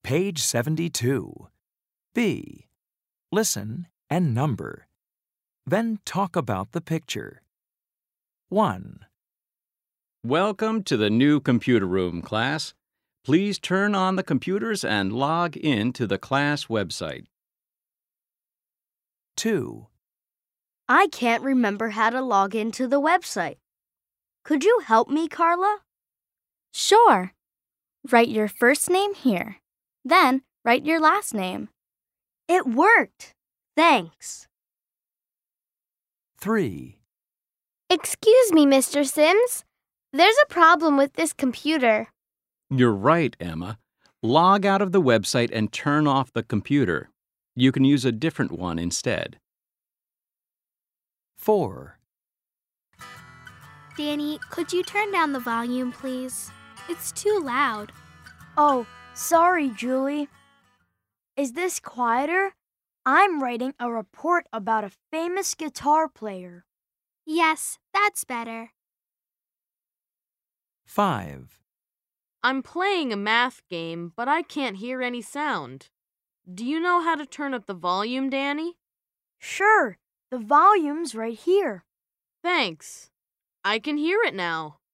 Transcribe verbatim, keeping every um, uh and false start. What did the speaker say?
Page seventy-two. B. Listen and number. Then talk about the picture. one. Welcome to the new computer room, class. Please turn on the computers and log in to the class website. two. I can't remember how to log into the website. Could you help me, Carla? Sure. Write your first name here. Then write your last name. It worked. Thanks. three. Excuse me, Mister Sims. There's a problem with this computer. You're right, Emma. Log out of the website and turn off the computer. You can use a different one instead. four. Danny, could you turn down the volume, please? It's too loud. Oh, sorry, Julie. Is this quieter? I'm writing a report about a famous guitar player. Yes, that's better. five. I'm playing a math game, but I can't hear any sound. Do you know how to turn up the volume, Danny? Sure, the volume's right here. Thanks. I can hear it now.